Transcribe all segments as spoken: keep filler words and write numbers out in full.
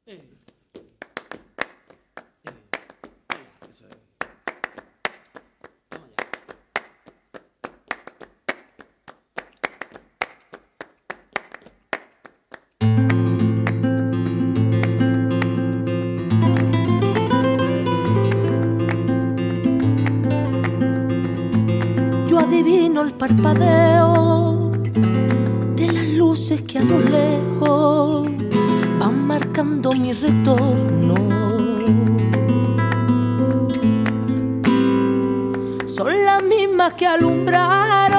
Eh. Eh. Eso es. Vamos allá. Yo adivino el parpadeo de las luces que a lo lejos van marcando mi retorno. Son las mismas que alumbraron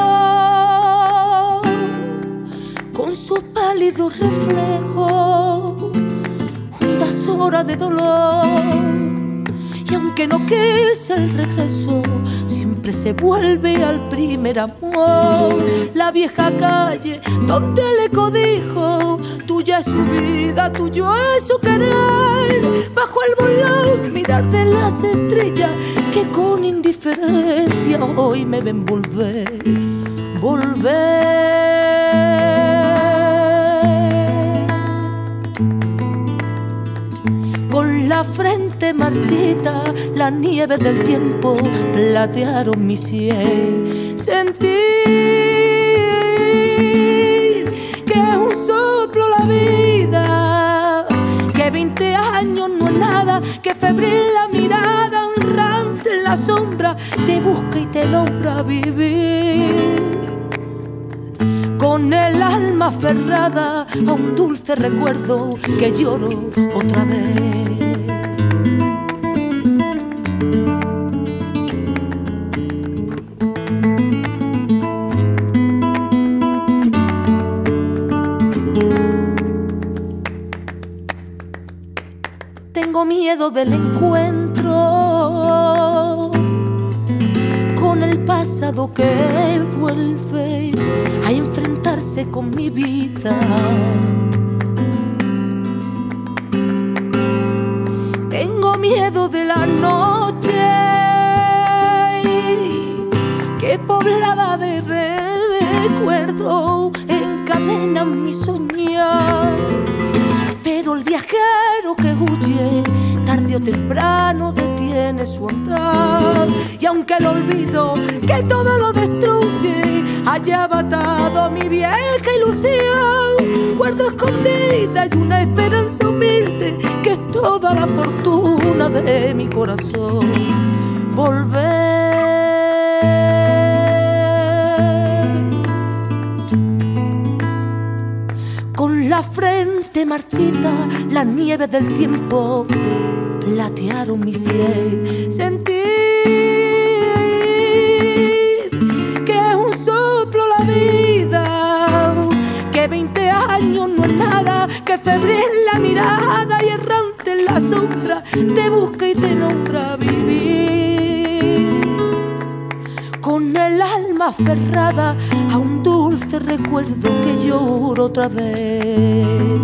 con sus pálidos reflejos juntas horas de dolor. Y aunque no quise el regreso, siempre se vuelve al primer amor. La vieja calle donde el eco dijo: tuya es su vida, tuyo es su querer. Bajo el volón mirar de las estrellas que con indiferencia hoy me ven volver, volver. Con la frente marchita, la nieve del tiempo platearon mi sien. Sentir que es un soplo la vida, que veinte años no es nada, que febril la mirada errante en la sombra te busca y te logra vivir. Con el alma aferrada a un dulce recuerdo que lloro otra vez. Tengo miedo del encuentro con el pasado que vuelve a enfrentarse con mi vida. Tengo miedo de la noche que poblada de recuerdo encadena mi soñar. Pero el viajero que huye tarde o temprano detiene su andar. Y aunque el olvido que todo lo destruye haya matado mi vieja ilusión, guardo escondida y una esperanza humilde que es toda la fortuna de mi corazón. Volver. Con la frente marchita, la nieve del tiempo platearon mi sien. Sentir que es un soplo la vida, que veinte años no es nada, que febril la mirada y errante en la sombra te busca y te nombra vivir. Con el alma aferrada a un dulce recuerdo que lloro otra vez.